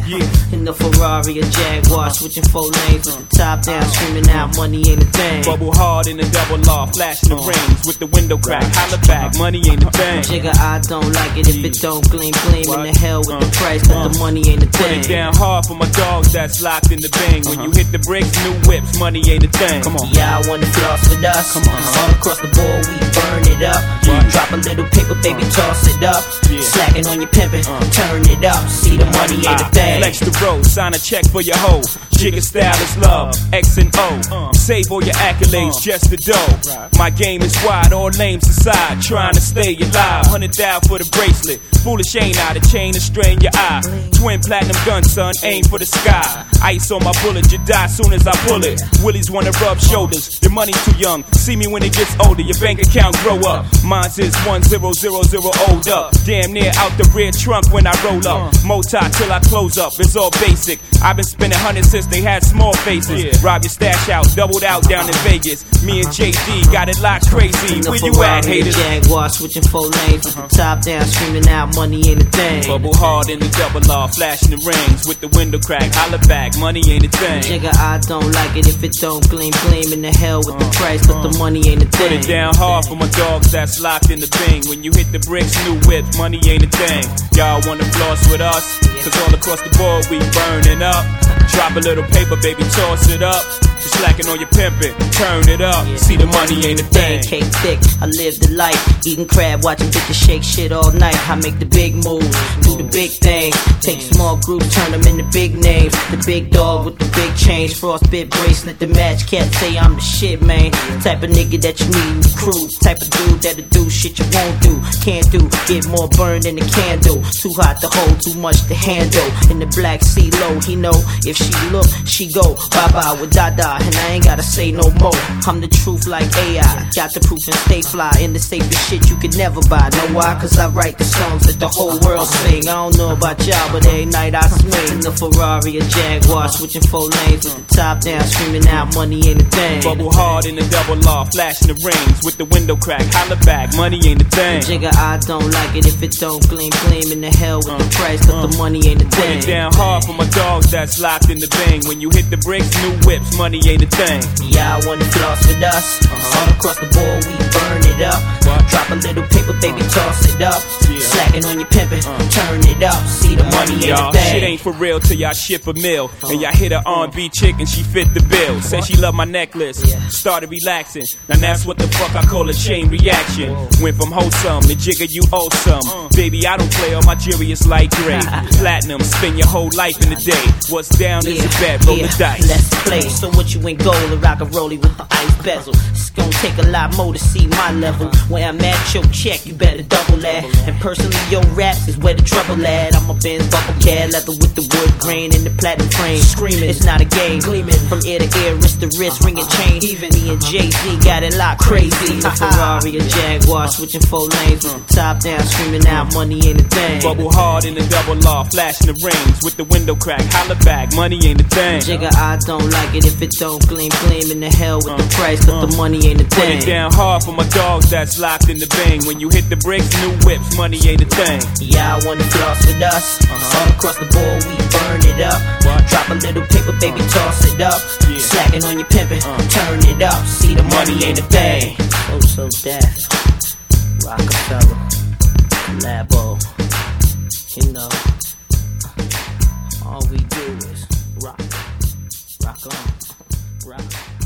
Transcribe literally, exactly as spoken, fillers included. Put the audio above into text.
Yeah. In the Ferrari or Jaguar, switching four lanes with the top down, screaming out, money ain't a thing. Bubble hard in the double law, flashing the rings with the window crack. Holla back, money ain't a thing. Jigga, I don't like it if it don't gleam, gleam. In the hell with the price, but the money ain't a thing. Put it down hard for my dogs that's locked in the bang. When you hit the bricks, new whips, money ain't a thing. Come on. Yeah, I wanna floss with us. Come on. All across the board, we burn it up. Yeah. Drop a little paper, baby, toss it up. Yeah. Slacking on your pimpin', uh. turn it up. See the money ain't a thing. Flex the road, sign a check for your hoe. Jigga style is love, X and O. Save all your accolades, just the dough. My game is wide, all names aside. Trying to stay alive, hundred thousand for the bracelet. Foolish ain't I, the chain to strain your eye. Twin platinum gun, son, aim for the sky. Ice on my bullet, you die soon as I pull it. Willies wanna rub shoulders, your money's too young. See me when it gets older, your bank account grow up. Mine's is one zero zero zero old up. Damn near out the rear trunk when I roll up. Moti till I close up, it's all basic. I've been spending hundreds since they had small faces. Rob your stash out, doubled out down in Vegas. Me and J D got it locked crazy. Where you at, haters? Jaguar, switching four lanes with the top down, screaming out, money ain't a thing. Bubble hard in the double law, flashing the rings with the window crack. Holla back, money ain't a thing. Jigga, I don't like it if it don't gleam, gleam. In the hell with the price, but the money ain't a thing. Put it down hard for my dogs that's locked in the bing. When you hit the bricks, new whip, money ain't a thing. Y'all wanna floss with us? Cause all across the board we burning up. Drop a little paper, baby, toss it up. You slacking on your pimpin', turn it up. See the money ain't a thing. Cake thick, I live the life. Eating crab, watching bitches shake shit all night. I make the big moves, do the big things. Take small groups, turn them into big names. The big dog with the big change, frostbit bracelet, the match. Can't say I'm the shit, man. Type of nigga that you need in the crew. Type of dude that'll do shit you won't do. Can't do, get more burned than a candle. Too hot to hold, too much to handle. In the Black Sea low, he know if she look, she go bye bye with Dada. And I ain't gotta say no more. I'm the truth like A I. Got the proof and stay fly. In the safest shit you could never buy. Know why? Cause I write the songs that the whole world sing. I don't know about y'all, but every night I swing. In the Ferrari or Jaguar, switching four lanes with the top down, screaming out, money ain't a thing. Bubble hard in the double law, flashing the rings with the window crack. Holla back, money ain't a thing. Jigga, I don't like it if it don't gleam, gleam. In the hell with the price, but the money ain't a thing. Put it down hard for my dogs that's locked in the bang. When you hit the bricks, new whips, money ain't a thing. Yeah, I wanna floss with us. Uh-huh. All across the board, we burn it up. What? Drop a little paper, baby, uh-huh. toss it up. Yeah. Slacking on your pimpin', uh-huh. turn it up. See the money ain't y'all, a thing. Shit ain't for real till y'all ship a meal. Uh-huh. And y'all hit a R and B chick and she fit the bill. Said she loved my necklace, yeah. started relaxing. Now that's what the fuck I call a chain reaction. Whoa. Went from wholesome to jigger, you awesome. Uh. Baby, I don't play all my jewelry is light gray. Platinum, spend your whole life in the day. What's down yeah. is a bet, roll yeah. the dice. Let's play. So what you in gold and rock a rollie with the ice bezel. It's gonna take a lot more to see my level. When I'm at your check, you better double that. And personally, your raps is where the trouble at. I'm a Benz buckle cat, leather with the wood grain and the platinum frame. Screaming, it's not a game. Gleaming from ear to ear, wrist to wrist, ringing chain. Even me and Jay-Z got it locked crazy. The Ferrari or Jaguar, switching four lanes with the top down, screaming out, money ain't a thing. Bubble hard in the double law, flashing the rings with the window crack. Holla back, money ain't a thing. Jigga, I don't like it if it don't gleam, gleam. In the hell with the price, but the money ain't a thing. Put it down hard for my dogs that's locked in the bang. When you hit the bricks, new whips, money ain't a thing. Yeah, I wanna floss with us. Uh-huh. All across the board, we burn it up. What? Drop a little paper, baby, uh-huh. toss it up. Yeah. Slacking on your pimpin', uh-huh. turn it up. See the money ain't a thing. Oh, so deaf. Rockefeller, Labo. You know, all we do is rock, rock on, rock.